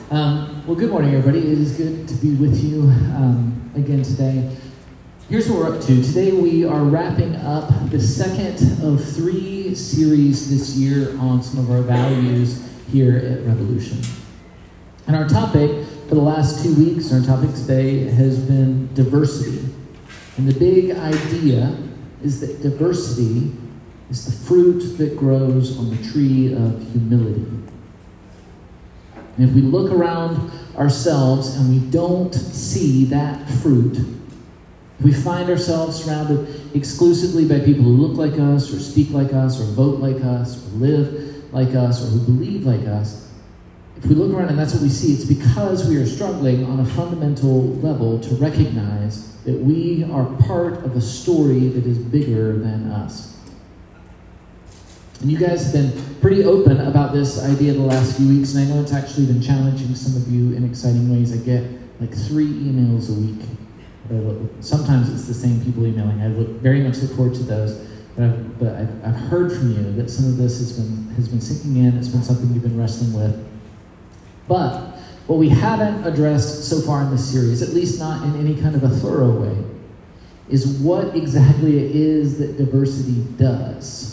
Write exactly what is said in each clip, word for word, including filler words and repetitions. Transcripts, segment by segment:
Um, well, good morning, everybody. It is good to be with you um, again today. Here's what we're up to. Today we are wrapping up the second of three series this year on some of our values here at Revolution. And our topic for the last two weeks, our topic today has been diversity. And the big idea is that diversity is the fruit that grows on the tree of humility. And if we look around ourselves and we don't see that fruit, if we find ourselves surrounded exclusively by people who look like us, or speak like us, or vote like us, or live like us, or who believe like us, if we look around and that's what we see, it's because we are struggling on a fundamental level to recognize that we are part of a story that is bigger than us. And you guys have been pretty open about this idea the last few weeks, and I know it's actually been challenging some of you in exciting ways. I get like three emails a week. Sometimes it's the same people emailing. I look, very much look forward to those. But, I've, but I've, I've heard from you that some of this has been has been sinking in. It's been something you've been wrestling with. But what we haven't addressed so far in this series, at least not in any kind of a thorough way, is what exactly it is that diversity does.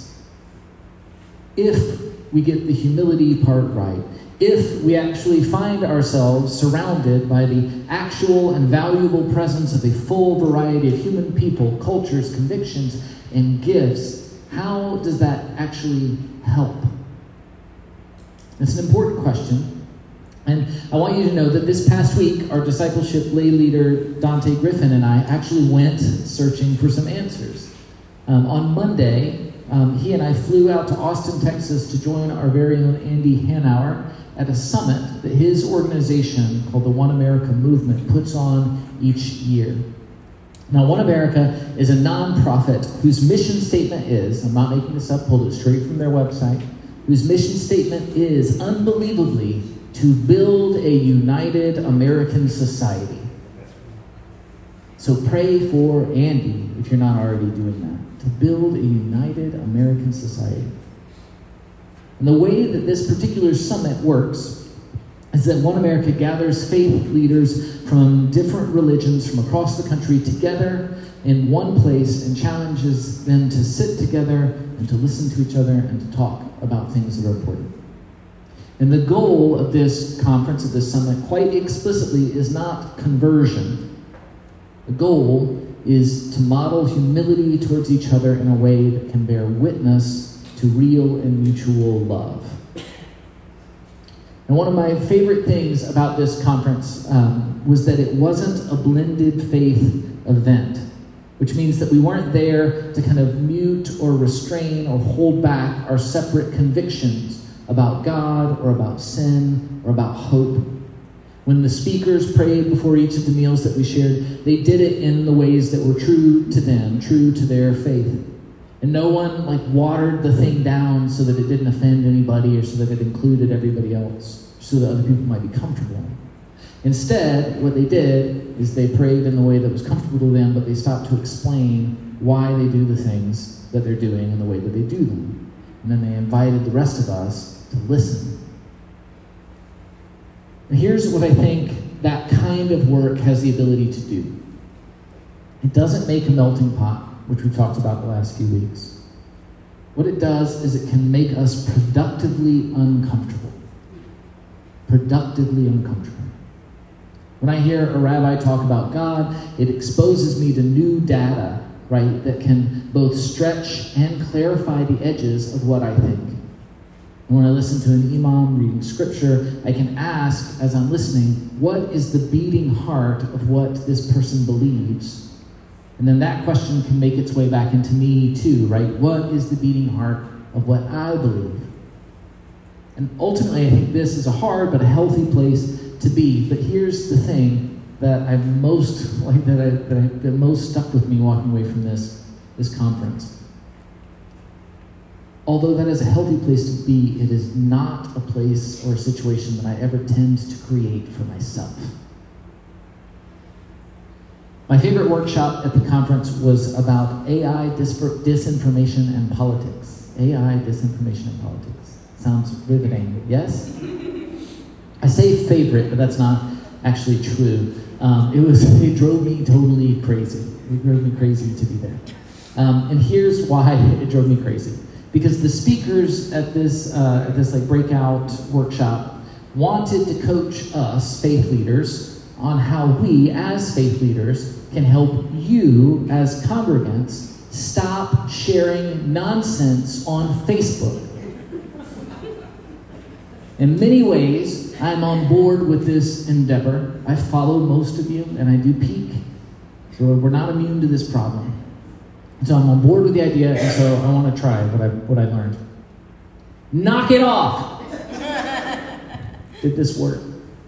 If we get the humility part right, if we actually find ourselves surrounded by the actual and valuable presence of a full variety of human people, cultures, convictions, and gifts, how does that actually help? It's an important question. And I want you to know that this past week, our discipleship lay leader, Dante Griffin, and I actually went searching for some answers. Um, on Monday, um, he and I flew out to Austin, Texas to join our very own Andy Hanauer at a summit that his organization called the One America Movement puts on each year. Now, One America is a nonprofit whose mission statement is, I'm not making this up, pulled it straight from their website, whose mission statement is, unbelievably, to build a united American society. So pray for Andy if you're not already doing that, to build a united American society. And the way that this particular summit works is that One America gathers faith leaders from different religions from across the country together in one place and challenges them to sit together and to listen to each other and to talk about things that are important. And the goal of this conference, of this summit, quite explicitly is not conversion. The goal is to model humility towards each other in a way that can bear witness to real and mutual love. And one of my favorite things about this conference um, was that it wasn't a blended faith event, which means that we weren't there to kind of mute or restrain or hold back our separate convictions about God or about sin or about hope. When the speakers prayed before each of the meals that we shared, they did it in the ways that were true to them, true to their faith. And no one like watered the thing down so that it didn't offend anybody or so that it included everybody else, so that other people might be comfortable. Instead, what they did is they prayed in the way that was comfortable to them, but they stopped to explain why they do the things that they're doing in the way that they do them. And then they invited the rest of us to listen. And here's what I think that kind of work has the ability to do. It doesn't make a melting pot, which we've talked about the last few weeks. What it does is it can make us productively uncomfortable. Productively uncomfortable. When I hear a rabbi talk about God, it exposes me to new data, right, that can both stretch and clarify the edges of what I think. And when I listen to an imam reading scripture, I can ask, as I'm listening, what is the beating heart of what this person believes? And then that question can make its way back into me too, right? What is the beating heart of what I believe? And ultimately, I think this is a hard but a healthy place to be. But here's the thing that I've most, like that, I, that, I, that most stuck with me walking away from this, this conference. Although that is a healthy place to be, it is not a place or a situation that I ever tend to create for myself. My favorite workshop at the conference was about A I dis- disinformation and politics. A I disinformation and politics. Sounds riveting, yes? I say favorite, but that's not actually true. Um, it was, it drove me totally crazy. It drove me crazy to be there. Um, and here's why it drove me crazy. Because the speakers at this, uh, at this like breakout workshop wanted to coach us, faith leaders, on how we, as faith leaders, can help you, as congregants, stop sharing nonsense on Facebook. In many ways, I'm on board with this endeavor. I follow most of you, and I do peek. So we're not immune to this problem. So I'm on board with the idea, and so I want to try what I what I learned. Knock it off! Did this work?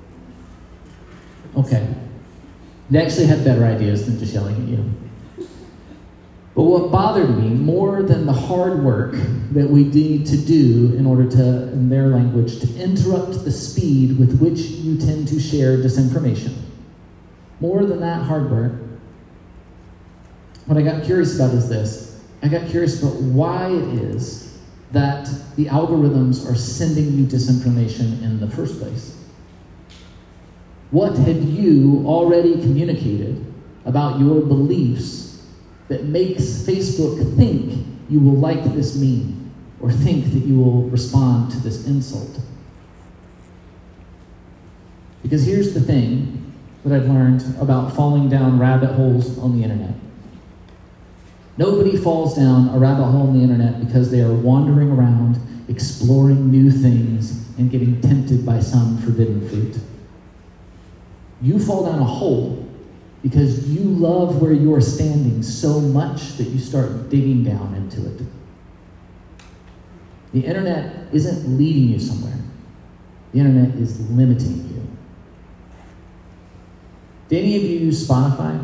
Okay. They actually had better ideas than just yelling at you. But what bothered me more than the hard work that we need to do in order to, in their language, to interrupt the speed with which you tend to share disinformation, more than that hard work, what I got curious about is this. I got curious about why it is that the algorithms are sending you disinformation in the first place. What had you already communicated about your beliefs that makes Facebook think you will like this meme or think that you will respond to this insult? Because here's the thing that I've learned about falling down rabbit holes on the internet. Nobody falls down a rabbit hole on the internet because they are wandering around, exploring new things, and getting tempted by some forbidden fruit. You fall down a hole because you love where you're standing so much that you start digging down into it. The internet isn't leading you somewhere. The internet is limiting you. Do any of you use Spotify?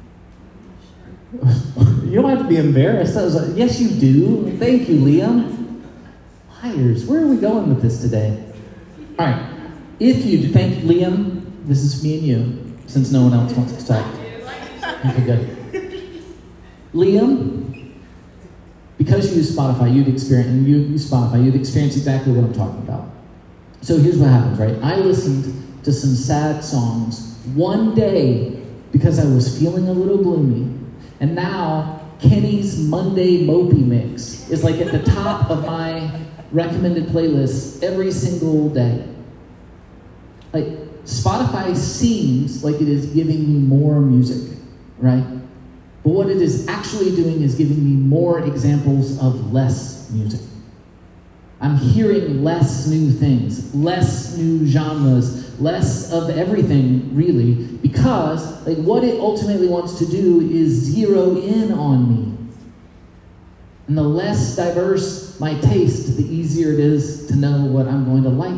You don't have to be embarrassed. I was like, yes, you do. Thank you, Liam. Liars. Where are we going with this today? All right. If you do, thank you, Liam. This is me and you, since no one else wants to talk. Okay, good. Liam, because you use Spotify, you'd experience, and you use Spotify, you'd experience exactly what I'm talking about. So here's what happens, right? I listened to some sad songs one day because I was feeling a little gloomy. And now, Kenny's Monday Mopey Mix is like at the top of my recommended playlists every single day. Like, Spotify seems like it is giving me more music, right? But what it is actually doing is giving me more examples of less music. I'm hearing less new things, less new genres, less of everything, really, because like what it ultimately wants to do is zero in on me. And the less diverse my taste, the easier it is to know what I'm going to like.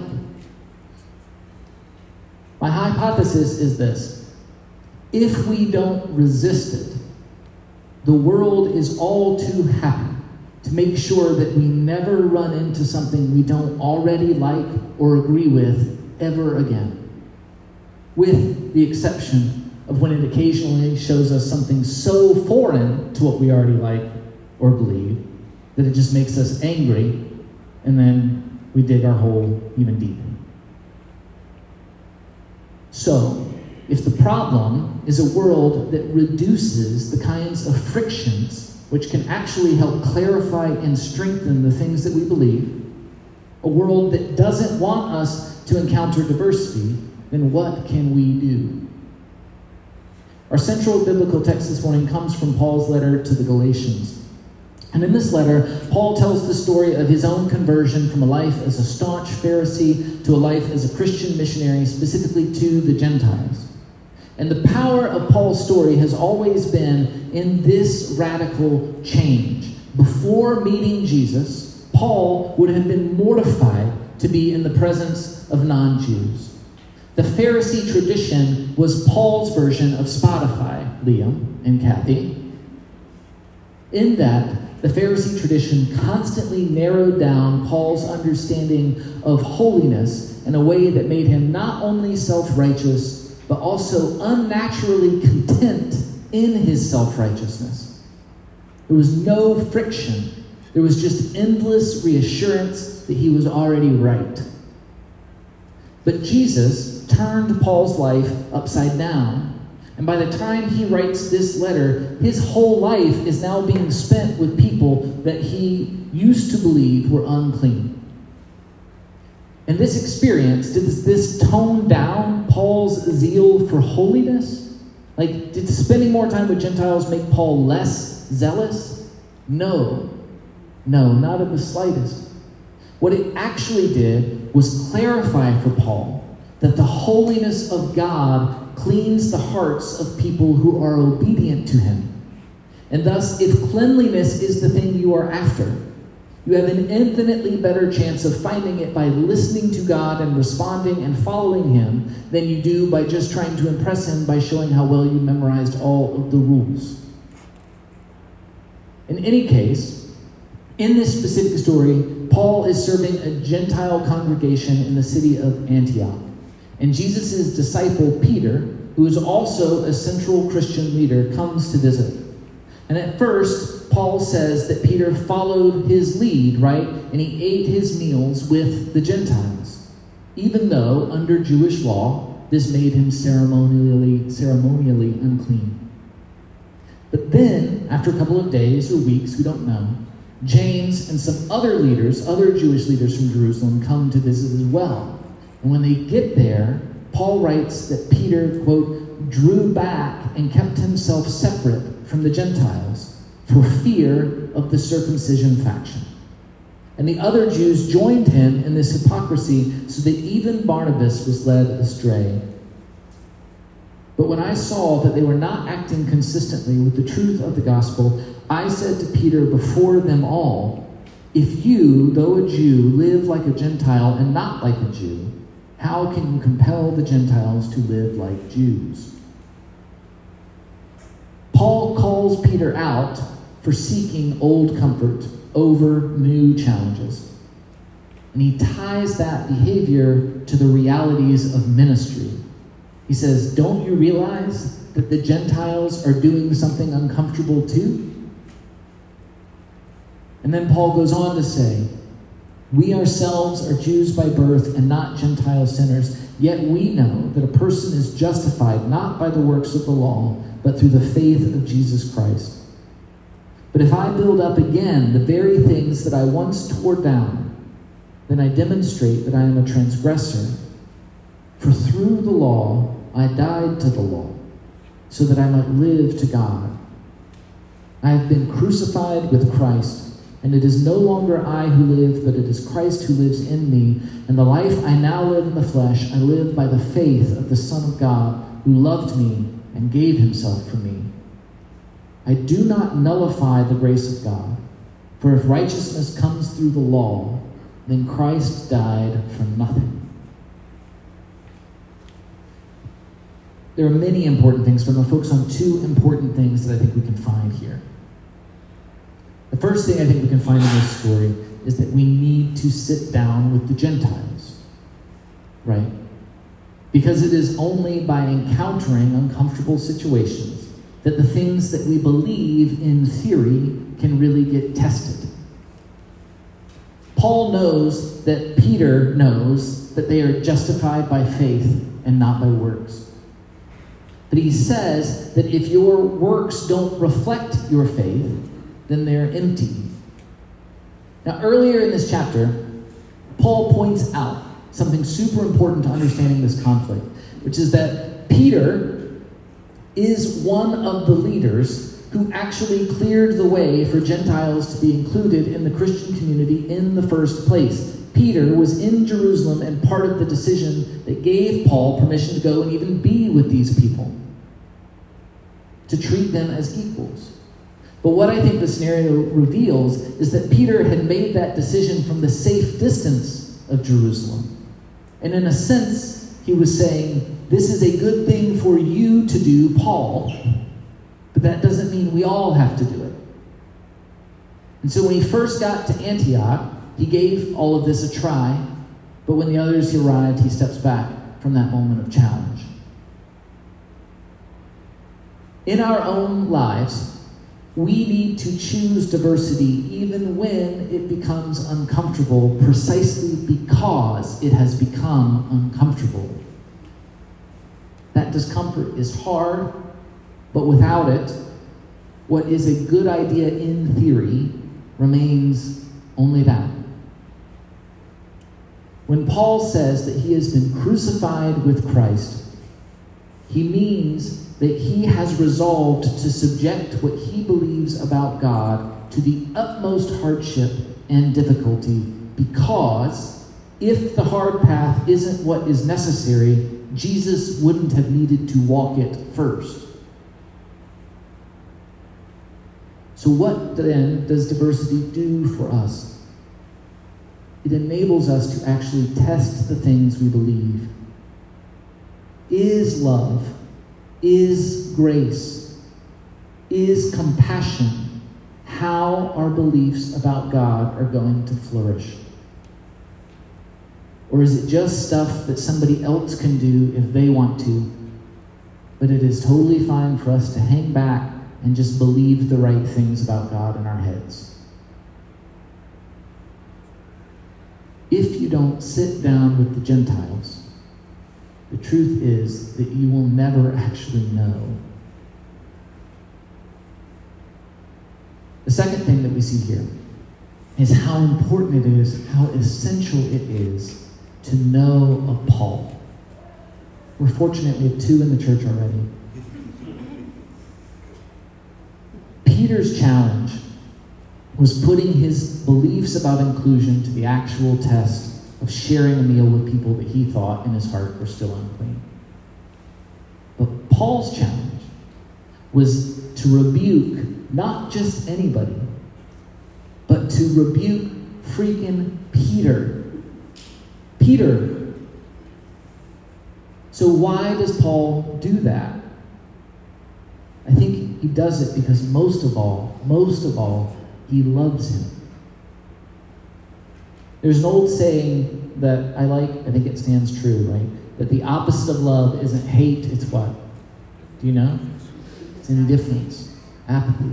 My hypothesis is this. If we don't resist it, the world is all too happy to make sure that we never run into something we don't already like or agree with ever again. With the exception of when it occasionally shows us something so foreign to what we already like or believe that it just makes us angry, and then we dig our hole even deeper. So, if the problem is a world that reduces the kinds of frictions which can actually help clarify and strengthen the things that we believe, a world that doesn't want us to encounter diversity, then what can we do? Our central biblical text this morning comes from Paul's letter to the Galatians. And in this letter, Paul tells the story of his own conversion from a life as a staunch Pharisee to a life as a Christian missionary, specifically to the Gentiles. And the power of Paul's story has always been in this radical change. Before meeting Jesus, Paul would have been mortified to be in the presence of non-Jews. The Pharisee tradition was Paul's version of Spotify, Liam and Kathy. In that, the Pharisee tradition constantly narrowed down Paul's understanding of holiness in a way that made him not only self-righteous, but also unnaturally content in his self-righteousness. There was no friction. There was just endless reassurance that he was already right. But Jesus turned Paul's life upside down. And by the time he writes this letter, his whole life is now being spent with people that he used to believe were unclean. And this experience, did this tone down Paul's zeal for holiness? Like, did spending more time with Gentiles make Paul less zealous? No. No, not in the slightest. What it actually did was clarify for Paul that the holiness of God cleans the hearts of people who are obedient to him. And thus, if cleanliness is the thing you are after, you have an infinitely better chance of finding it by listening to God and responding and following him than you do by just trying to impress him by showing how well you memorized all of the rules. In any case, in this specific story, Paul is serving a Gentile congregation in the city of Antioch. And Jesus' disciple, Peter, who is also a central Christian leader, comes to visit. And at first, Paul says that Peter followed his lead, right? And he ate his meals with the Gentiles, even though under Jewish law, this made him ceremonially, ceremonially unclean. But then, after a couple of days or weeks, we don't know, James and some other leaders, other Jewish leaders from Jerusalem, come to visit as well. And when they get there, Paul writes that Peter, quote, drew back and kept himself separate from the Gentiles for fear of the circumcision faction. And the other Jews joined him in this hypocrisy so that even Barnabas was led astray. But when I saw that they were not acting consistently with the truth of the gospel, I said to Peter before them all, if you, though a Jew, live like a Gentile and not like a Jew, how can you compel the Gentiles to live like Jews? Paul calls Peter out for seeking old comfort over new challenges. And he ties that behavior to the realities of ministry. He says, don't you realize that the Gentiles are doing something uncomfortable too? And then Paul goes on to say, we ourselves are Jews by birth and not Gentile sinners, yet we know that a person is justified not by the works of the law, but through the faith of Jesus Christ. But if I build up again the very things that I once tore down, then I demonstrate that I am a transgressor. For through the law I died to the law, so that I might live to God. I have been crucified with Christ, and it is no longer I who live, but it is Christ who lives in me. And the life I now live in the flesh, I live by the faith of the Son of God, who loved me and gave himself for me. I do not nullify the grace of God, for if righteousness comes through the law, then Christ died for nothing. There are many important things, but I'm going to focus on two important things that I think we can find here. The first thing I think we can find in this story is that we need to sit down with the Gentiles, right? Because it is only by encountering uncomfortable situations that the things that we believe in theory can really get tested. Paul knows that Peter knows that they are justified by faith and not by works. But he says that if your works don't reflect your faith, then they're empty. Now, earlier in this chapter, Paul points out something super important to understanding this conflict, which is that Peter is one of the leaders who actually cleared the way for Gentiles to be included in the Christian community in the first place. Peter was in Jerusalem and part of the decision that gave Paul permission to go and even be with these people, to treat them as equals. But what I think the scenario reveals is that Peter had made that decision from the safe distance of Jerusalem. And in a sense, he was saying, this is a good thing for you to do, Paul, but that doesn't mean we all have to do it. And so when he first got to Antioch, he gave all of this a try, but when the others arrived, he steps back from that moment of challenge. In our own lives, We need to choose diversity even when it becomes uncomfortable, precisely because it has become uncomfortable. That discomfort is hard, but without it, what is a good idea in theory remains only that. When Paul says that he has been crucified with Christ, he means that he has resolved to subject what he believes about God to the utmost hardship and difficulty, because if the hard path isn't what is necessary, Jesus wouldn't have needed to walk it first. So what then does diversity do for us? It enables us to actually test the things we believe. Is love, is grace, is compassion how our beliefs about God are going to flourish? Or is it just stuff that somebody else can do if they want to, but it is totally fine for us to hang back and just believe the right things about God in our heads? If you don't sit down with the Gentiles, the truth is that you will never actually know. The second thing that we see here is how important it is, how essential it is to know of Paul. We're fortunate we have two in the church already. Peter's challenge was putting his beliefs about inclusion to the actual test of sharing a meal with people that he thought in his heart were still unclean. But Paul's challenge was to rebuke not just anybody, but to rebuke freaking Peter. Peter. So why does Paul do that? I think he does it because most of all, most of all, he loves him. There's an old saying that I like, I think it stands true, right? That the opposite of love isn't hate, it's what? Do you know? It's indifference, apathy.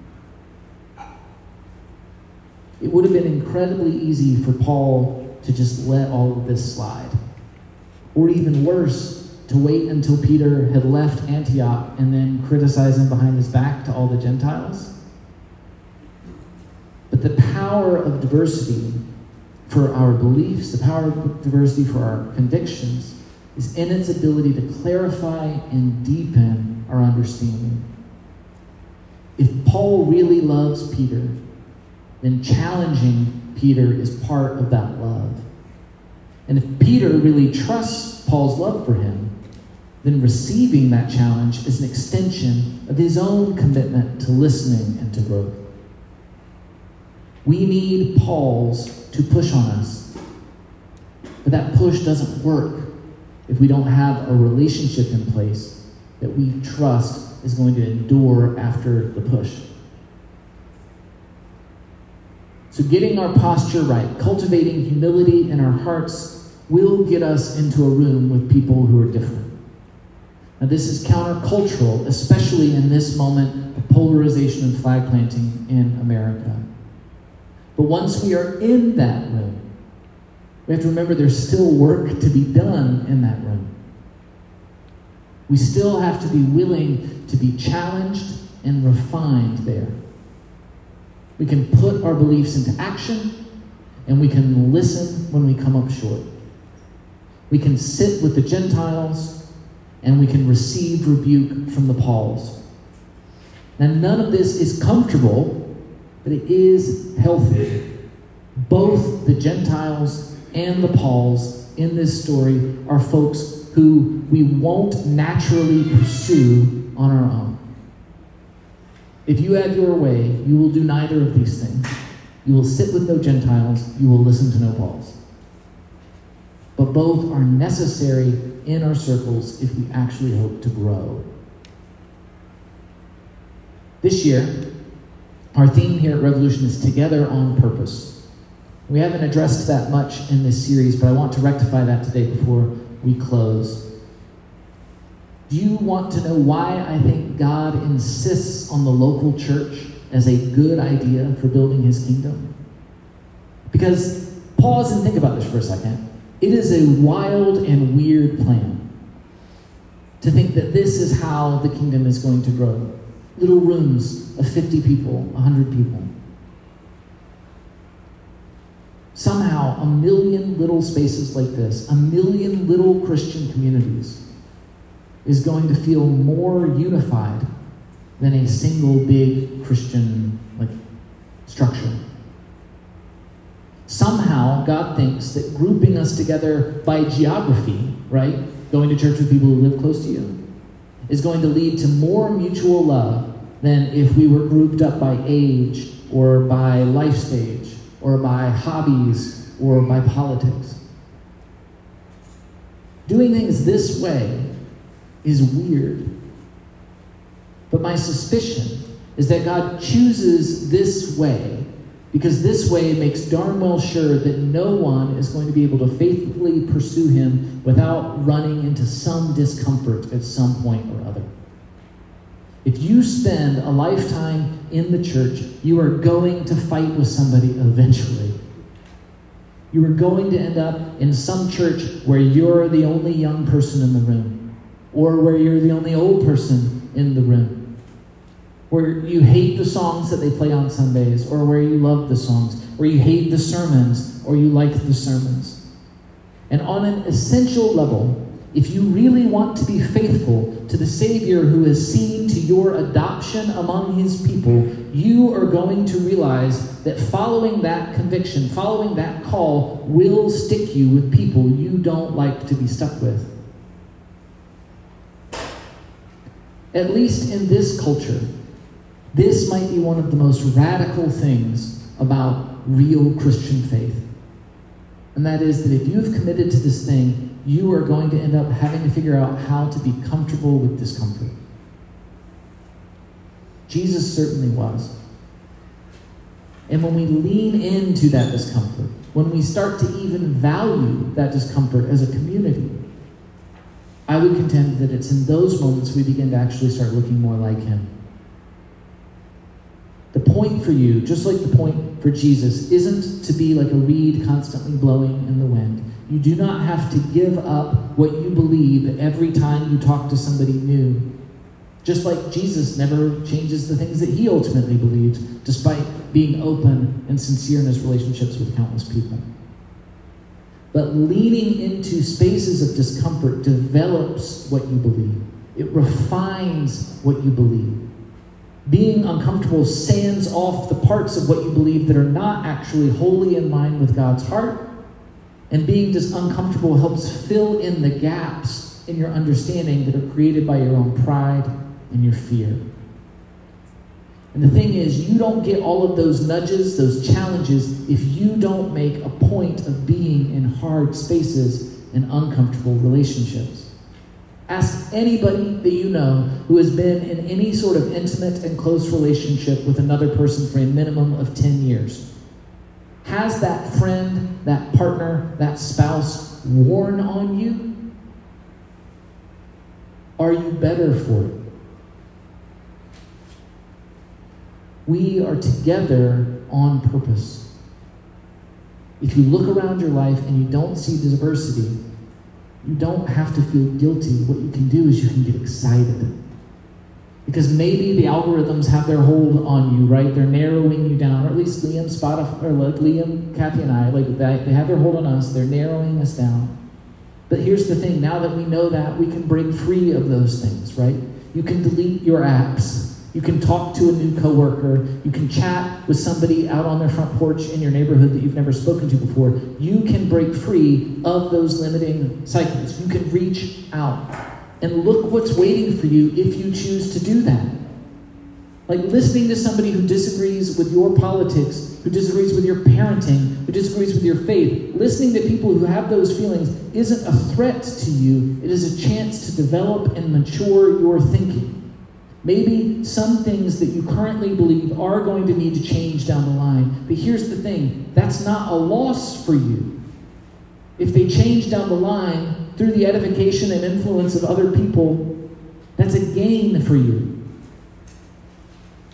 It would have been incredibly easy for Paul to just let all of this slide. Or even worse, to wait until Peter had left Antioch and then criticize him behind his back to all the Gentiles. But the power of diversity for our beliefs, the power of diversity for our convictions, is in its ability to clarify and deepen our understanding. If Paul really loves Peter, then challenging Peter is part of that love. And if Peter really trusts Paul's love for him, then receiving that challenge is an extension of his own commitment to listening and to growth. We need Paul's to push on us, but that push doesn't work if we don't have a relationship in place that we trust is going to endure after the push. So getting our posture right, cultivating humility in our hearts, will get us into a room with people who are different. Now this is countercultural, especially in this moment of polarization and flag planting in America. But once we are in that room, we have to remember there's still work to be done in that room. We still have to be willing to be challenged and refined there. We can put our beliefs into action, and we can listen when we come up short. We can sit with the Gentiles, and we can receive rebuke from the Pauls. Now, none of this is comfortable, but it is healthy. Both the Gentiles and the Pauls in this story are folks who we won't naturally pursue on our own. If you have your way, you will do neither of these things. You will sit with no Gentiles, you will listen to no Pauls. But both are necessary in our circles if we actually hope to grow. This year, our theme here at Revolution is Together on Purpose. We haven't addressed that much in this series, but I want to rectify that today before we close. Do you want to know why I think God insists on the local church as a good idea for building his kingdom? Because, pause and think about this for a second. It is a wild and weird plan to think that this is how the kingdom is going to grow. Little rooms of fifty people, one hundred people. Somehow, a million little spaces like this, a million little Christian communities, is going to feel more unified than a single big Christian like structure. Somehow, God thinks that grouping us together by geography, right, going to church with people who live close to you, is going to lead to more mutual love than if we were grouped up by age or by life stage or by hobbies or by politics. Doing things this way is weird. But my suspicion is that God chooses this way because this way makes darn well sure that no one is going to be able to faithfully pursue him without running into some discomfort at some point or other. If you spend a lifetime in the church, you are going to fight with somebody eventually. You are going to end up in some church where you're the only young person in the room, or where you're the only old person in the room, where you hate the songs that they play on Sundays, or where you love the songs, where you hate the sermons, or you like the sermons. And on an essential level, if you really want to be faithful to the Savior who has seen to your adoption among his people, you are going to realize that following that conviction, following that call, will stick you with people you don't like to be stuck with. At least in this culture, this might be one of the most radical things about real Christian faith. And that is that if you have committed to this thing, you are going to end up having to figure out how to be comfortable with discomfort. Jesus certainly was. And when we lean into that discomfort, when we start to even value that discomfort as a community, I would contend that it's in those moments we begin to actually start looking more like him. The point for you, just like the point for Jesus, isn't to be like a reed constantly blowing in the wind. You do not have to give up what you believe every time you talk to somebody new. Just like Jesus never changes the things that he ultimately believed, despite being open and sincere in his relationships with countless people. But leaning into spaces of discomfort develops what you believe. It refines what you believe. Being uncomfortable sands off the parts of what you believe that are not actually wholly in line with God's heart. And being just uncomfortable helps fill in the gaps in your understanding that are created by your own pride and your fear. And the thing is, you don't get all of those nudges, those challenges, if you don't make a point of being in hard spaces and uncomfortable relationships. Ask anybody that you know who has been in any sort of intimate and close relationship with another person for a minimum of ten years. Has that friend, that partner, that spouse worn on you? Are you better for it? We are together on purpose. If you look around your life and you don't see diversity, you don't have to feel guilty. What you can do is you can get excited. Because maybe the algorithms have their hold on you, right? They're narrowing you down, or at least Liam, Spotify, or like Liam, Kathy, and I, like they, they have their hold on us. They're narrowing us down. But here's the thing: now that we know that, we can break free of those things, right? You can delete your apps. You can talk to a new coworker. You can chat with somebody out on their front porch in your neighborhood that you've never spoken to before. You can break free of those limiting cycles. You can reach out. And look what's waiting for you if you choose to do that. Like listening to somebody who disagrees with your politics, who disagrees with your parenting, who disagrees with your faith, listening to people who have those feelings isn't a threat to you. It is a chance to develop and mature your thinking. Maybe some things that you currently believe are going to need to change down the line. But here's the thing: that's not a loss for you. If they change down the line through the edification and influence of other people, that's a gain for you.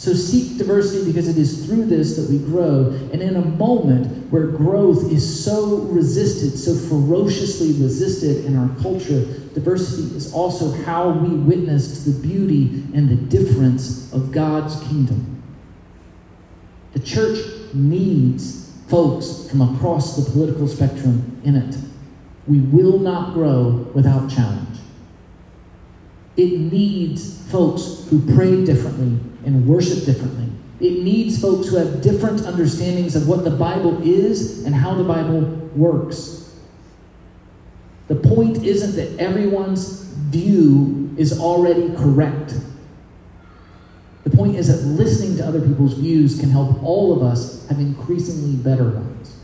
So seek diversity because it is through this that we grow. And in a moment where growth is so resisted, so ferociously resisted in our culture, diversity is also how we witness the beauty and the difference of God's kingdom. The church needs folks from across the political spectrum in it. We will not grow without challenge. It needs folks who pray differently and worship differently. It needs folks who have different understandings of what the Bible is and how the Bible works. The point isn't that everyone's view is already correct. The point is that listening to other people's views can help all of us have increasingly better ones.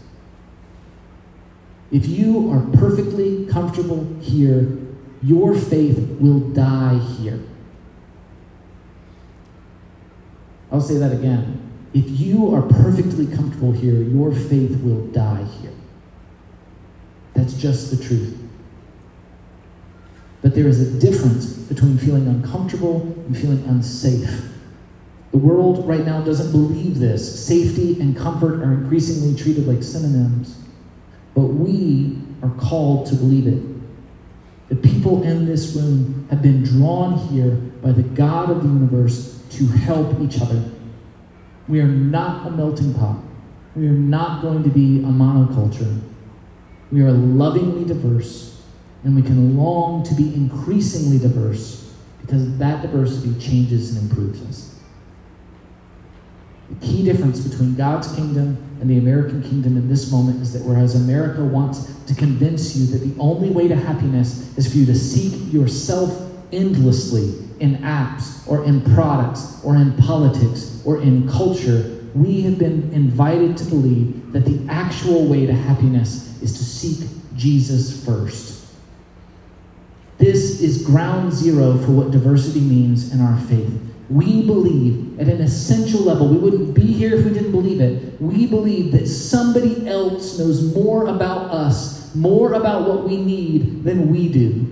If you are perfectly comfortable here, your faith will die here. I'll say that again. If you are perfectly comfortable here, your faith will die here. That's just the truth. But there is a difference between feeling uncomfortable and feeling unsafe. The world right now doesn't believe this. Safety and comfort are increasingly treated like synonyms. But we are called to believe it. The people in this room have been drawn here by the God of the universe to help each other. We are not a melting pot. We are not going to be a monoculture. We are lovingly diverse, and we can long to be increasingly diverse because that diversity changes and improves us. The key difference between God's kingdom and the American kingdom in this moment is that whereas America wants to convince you that the only way to happiness is for you to seek yourself endlessly in apps or in products or in politics or in culture, we have been invited to believe that the actual way to happiness is to seek Jesus first. This is ground zero for what diversity means in our faith. We believe at an essential level, we wouldn't be here if we didn't believe it. We believe that somebody else knows more about us, more about what we need than we do.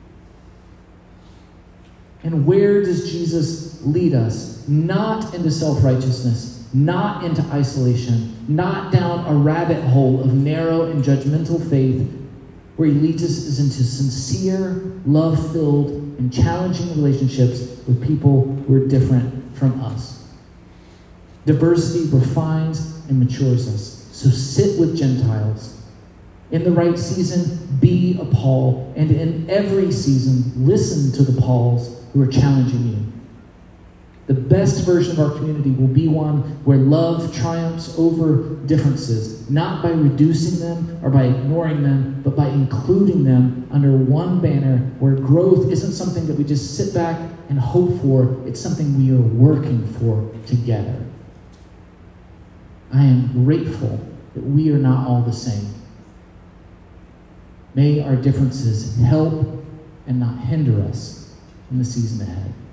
And where does Jesus lead us? Not into self-righteousness, not into isolation, not down a rabbit hole of narrow and judgmental faith. Where he leads us is into sincere, love-filled, and challenging relationships with people who are different from us. Diversity refines and matures us. So sit with Gentiles. In the right season, be a Paul. And in every season, listen to the Pauls who are challenging you. The best version of our community will be one where love triumphs over differences, not by reducing them or by ignoring them, but by including them under one banner where growth isn't something that we just sit back and hope for, it's something we are working for together. I am grateful that we are not all the same. May our differences help and not hinder us in the season ahead.